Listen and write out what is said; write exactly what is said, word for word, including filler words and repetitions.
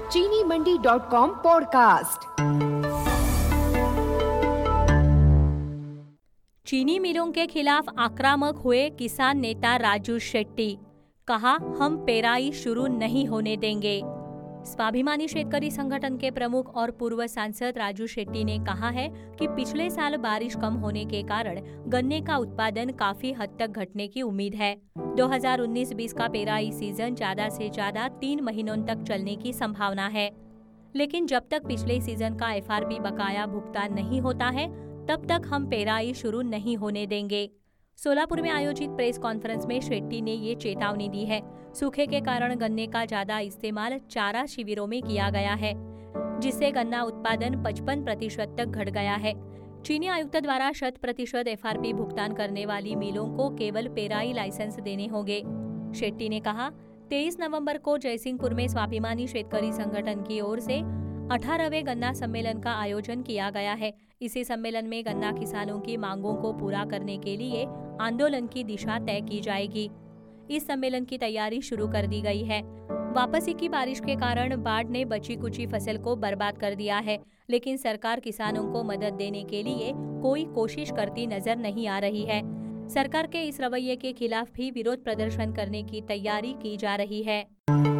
चीनी मंडी dot com podcast. चीनी मिलों के खिलाफ आक्रामक हुए किसान नेता राजू शेट्टी। कहा, हम पेराई शुरू नहीं होने देंगे। स्वाभिमानी शेतकरी संगठन के प्रमुख और पूर्व सांसद राजू शेट्टी ने कहा है कि पिछले साल बारिश कम होने के कारण गन्ने का उत्पादन काफी हद तक घटने की उम्मीद है। दो हज़ार उन्नीस बीस का पेराई सीजन ज्यादा से ज्यादा तीन महीनों तक चलने की संभावना है, लेकिन जब तक पिछले सीजन का एफ आर पी बकाया भुगतान नहीं होता है तब तक हम पेराई शुरू नहीं होने देंगे। सोलापुर में आयोजित प्रेस कॉन्फ्रेंस में शेट्टी ने ये चेतावनी दी है। सूखे के कारण गन्ने का ज्यादा इस्तेमाल चारा शिविरों में किया गया है, जिससे गन्ना उत्पादन पचपन प्रतिशत तक घट गया है। चीनी आयुक्त द्वारा शत प्रतिशत एफ आर पी भुगतान करने वाली मिलों को केवल पेराई लाइसेंस देने होंगे। शेट्टी ने कहा, तेईस नवंबर को जयसिंहपुर में स्वाभिमानी शेतकरी संगठन की ओर से अठारहवें गन्ना सम्मेलन का आयोजन किया गया है। इसी सम्मेलन में गन्ना किसानों की मांगों को पूरा करने के लिए आंदोलन की दिशा तय की जाएगी। इस सम्मेलन की तैयारी शुरू कर दी गई है। वापसी की बारिश के कारण बाढ़ ने बची कुची फसल को बर्बाद कर दिया है, लेकिन सरकार किसानों को मदद देने के लिए कोई कोशिश करती नजर नहीं आ रही है। सरकार के इस रवैये के खिलाफ भी विरोध प्रदर्शन करने की तैयारी की जा रही है।